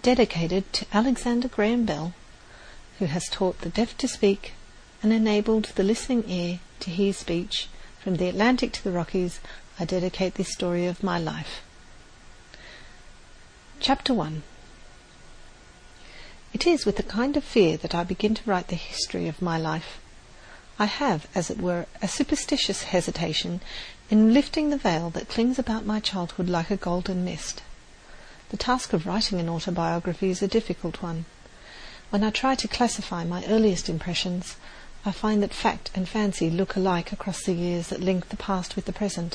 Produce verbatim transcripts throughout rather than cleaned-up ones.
dedicated to Alexander Graham Bell, who has taught the deaf to speak and enabled the listening ear to hear speech. From the Atlantic to the Rockies, I dedicate this story of my life. Chapter one. It is with a kind of fear that I begin to write the history of my life. I have, as it were, a superstitious hesitation in lifting the veil that clings about my childhood like a golden mist. The task of writing an autobiography is a difficult one. When I try to classify my earliest impressions, I find that fact and fancy look alike across the years that link the past with the present.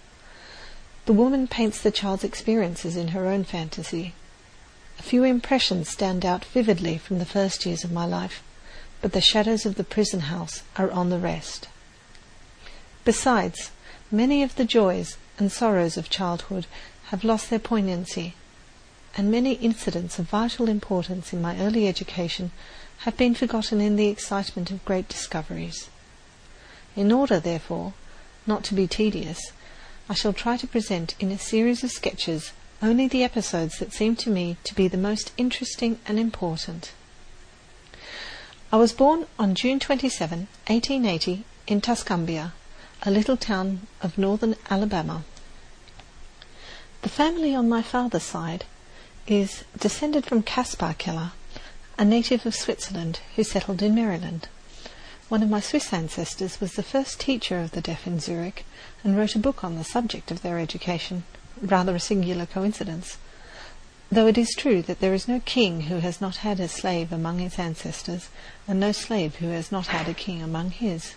The woman paints the child's experiences in her own fantasy. A few impressions stand out vividly from the first years of my life, but the shadows of the prison house are on the rest. Besides, many of the joys and sorrows of childhood have lost their poignancy, and many incidents of vital importance in my early education have been forgotten in the excitement of great discoveries. In order, therefore, not to be tedious, I shall try to present in a series of sketches only the episodes that seem to me to be the most interesting and important. I was born on June twenty-seventh, eighteen eighty, in Tuscumbia, a little town of northern Alabama. The family on my father's side is descended from Caspar Keller, a native of Switzerland who settled in Maryland. One of my Swiss ancestors was the first teacher of the deaf in Zurich and wrote a book on the subject of their education, rather a singular coincidence, though it is true that there is no king who has not had a slave among his ancestors, and no slave who has not had a king among his.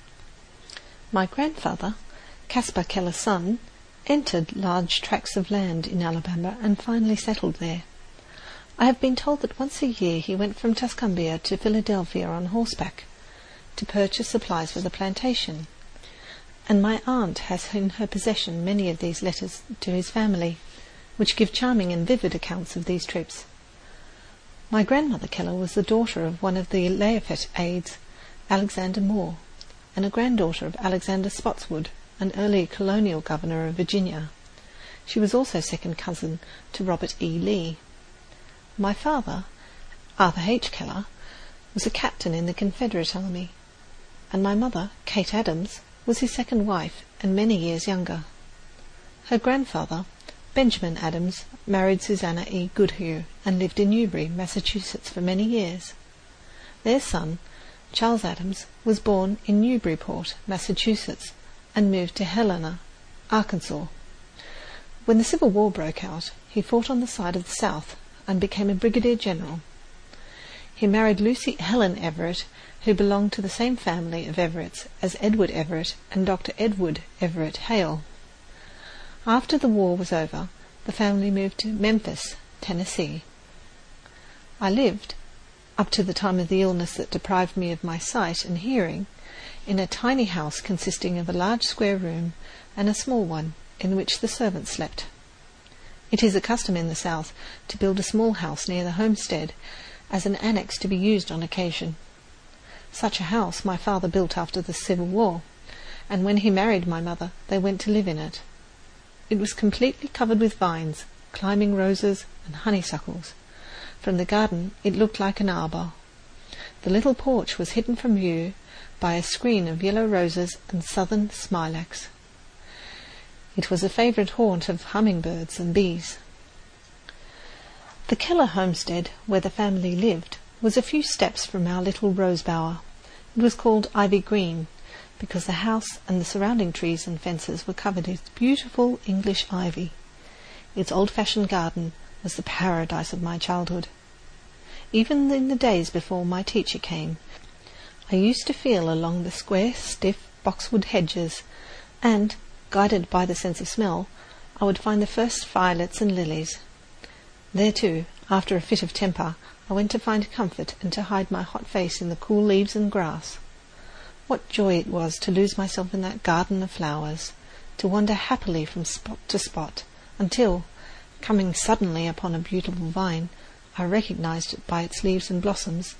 My grandfather, Caspar Keller's son, entered large tracts of land in Alabama and finally settled there. I have been told that once a year he went from Tuscumbia to Philadelphia on horseback to purchase supplies for the plantation, and my aunt has in her possession many of these letters to his family, which give charming and vivid accounts of these trips. My grandmother Keller was the daughter of one of the Lafayette aides, Alexander Moore, and a granddaughter of Alexander Spotswood, an early colonial governor of Virginia. She was also second cousin to Robert E. Lee. My father, Arthur H. Keller, was a captain in the Confederate Army, and my mother, Kate Adams, was his second wife and many years younger. Her grandfather, Benjamin Adams, married Susanna E. Goodhue and lived in Newbury, Massachusetts for many years. Their son, Charles Adams, was born in Newburyport, Massachusetts, and moved to Helena, Arkansas. When the Civil War broke out, he fought on the side of the South and became a brigadier general. He married Lucy Helen Everett, who belonged to the same family of Everetts as Edward Everett and Doctor Edward Everett Hale. After the war was over, the family moved to Memphis, Tennessee. I lived, up to the time of the illness that deprived me of my sight and hearing, in a tiny house consisting of a large square room and a small one in which the servants slept. It is a custom in the South to build a small house near the homestead as an annex to be used on occasion. Such a house my father built after the Civil War, and when he married my mother they went to live in it. It was completely covered with vines, climbing roses and honeysuckles. From the garden it looked like an arbour. The little porch was hidden from view by a screen of yellow roses and southern smilax. It was a favourite haunt of hummingbirds and bees. The Keller homestead, where the family lived, was a few steps from our little rose bower. It was called Ivy Green, because the house and the surrounding trees and fences were covered with beautiful English ivy. Its old-fashioned garden was the paradise of my childhood. Even in the days before my teacher came, I used to feel along the square, stiff boxwood hedges, and, guided by the sense of smell, I would find the first violets and lilies. There, too, after a fit of temper, I went to find comfort and to hide my hot face in the cool leaves and grass. What joy it was to lose myself in that garden of flowers, to wander happily from spot to spot, until, coming suddenly upon a beautiful vine, I recognized it by its leaves and blossoms,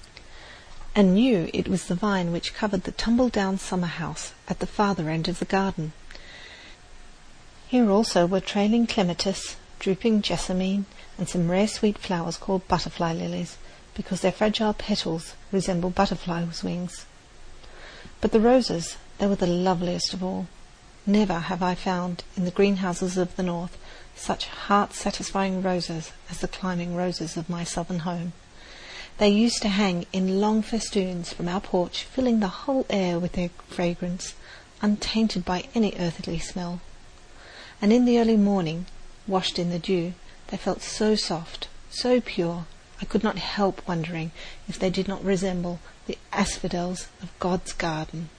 and knew it was the vine which covered the tumble-down summer house at the farther end of the garden. Here also were trailing clematis, drooping jessamine, and some rare sweet flowers called butterfly lilies, because their fragile petals resemble butterflies' wings. But the roses, they were the loveliest of all. Never have I found in the greenhouses of the north such heart-satisfying roses as the climbing roses of my southern home. They used to hang in long festoons from our porch, filling the whole air with their fragrance, untainted by any earthly smell. And in the early morning, washed in the dew, they felt so soft, so pure, I could not help wondering if they did not resemble the asphodels of God's garden.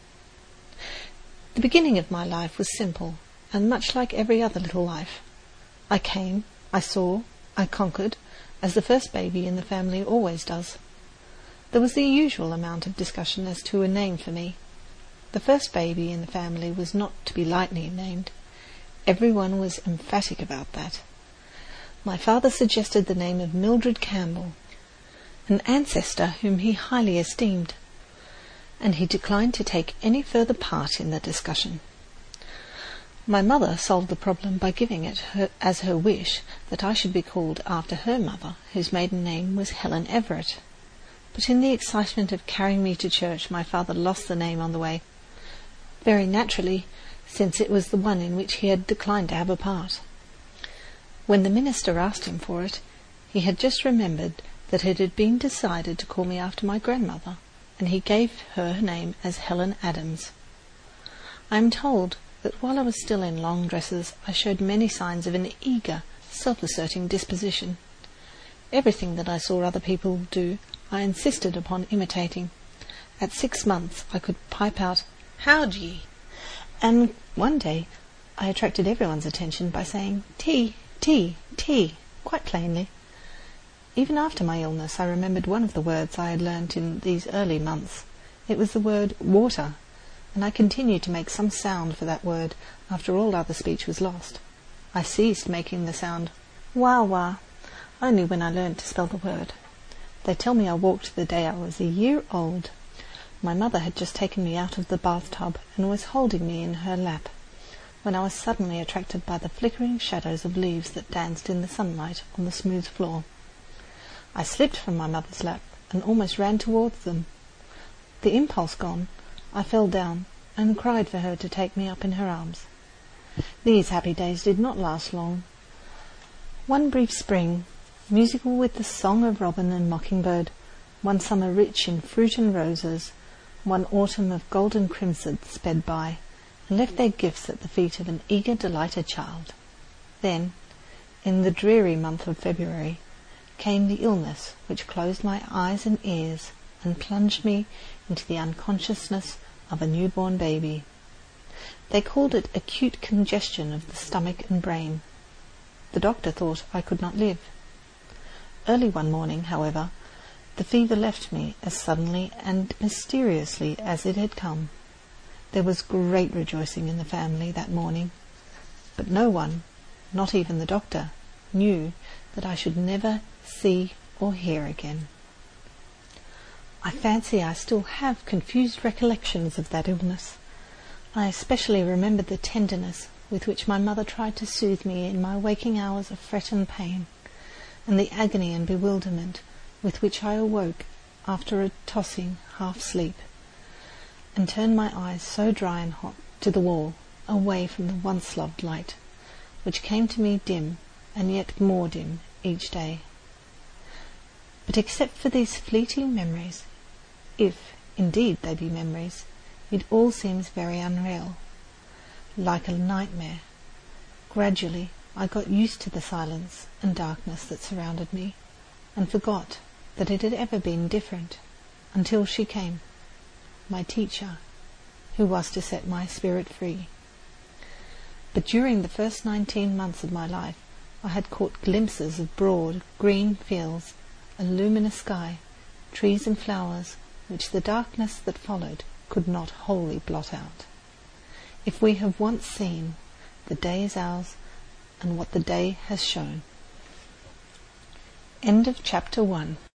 The beginning of my life was simple, and much like every other little life. I came, I saw, I conquered, as the first baby in the family always does. There was the usual amount of discussion as to a name for me. The first baby in the family was not to be lightly named. Everyone was emphatic about that. My father suggested the name of Mildred Campbell, an ancestor whom he highly esteemed, and he declined to take any further part in the discussion. My mother solved the problem by giving it her, as her wish that I should be called after her mother, whose maiden name was Helen Everett. But in the excitement of carrying me to church, my father lost the name on the way, very naturally, since it was the one in which he had declined to have a part. When the minister asked him for it, he had just remembered that it had been decided to call me after my grandmother, and he gave her name as Helen Adams. I am told that while I was still in long dresses, I showed many signs of an eager, self-asserting disposition. Everything that I saw other people do, I insisted upon imitating. At six months I could pipe out, "How d'ye?" And one day I attracted everyone's attention by saying, "Tea, tea, tea," quite plainly. Even after my illness I remembered one of the words I had learnt in these early months. It was the word water, and I continued to make some sound for that word after all other speech was lost. I ceased making the sound wah wah only when I learnt to spell the word. They tell me I walked the day I was a year old. My mother had just taken me out of the bathtub and was holding me in her lap, when I was suddenly attracted by the flickering shadows of leaves that danced in the sunlight on the smooth floor. I slipped from my mother's lap and almost ran towards them. The impulse gone, I fell down and cried for her to take me up in her arms. These happy days did not last long. One brief spring, musical with the song of robin and mockingbird, one summer rich in fruit and roses, one autumn of golden crimson sped by, and left their gifts at the feet of an eager, delighted child. Then, in the dreary month of February, came the illness which closed my eyes and ears and plunged me into the unconsciousness of a newborn baby. They called it acute congestion of the stomach and brain. The doctor thought I could not live. Early one morning, however, the fever left me as suddenly and mysteriously as it had come. There was great rejoicing in the family that morning, but no one, not even the doctor, knew that I should never see or hear again. I fancy I still have confused recollections of that illness. I especially remembered the tenderness with which my mother tried to soothe me in my waking hours of fret and pain, and the agony and bewilderment with which I awoke after a tossing half-sleep, and turned my eyes so dry and hot to the wall, away from the once-loved light, which came to me dim and yet more dim each day. But except for these fleeting memories, if indeed they be memories, it all seems very unreal, like a nightmare. Gradually I got used to the silence and darkness that surrounded me, and forgot that it had ever been different, until she came, my teacher, who was to set my spirit free. But during the first nineteen months of my life I had caught glimpses of broad green fields, a luminous sky, trees and flowers, which the darkness that followed could not wholly blot out. If we have once seen, the day is ours, and what the day has shown. End of chapter one.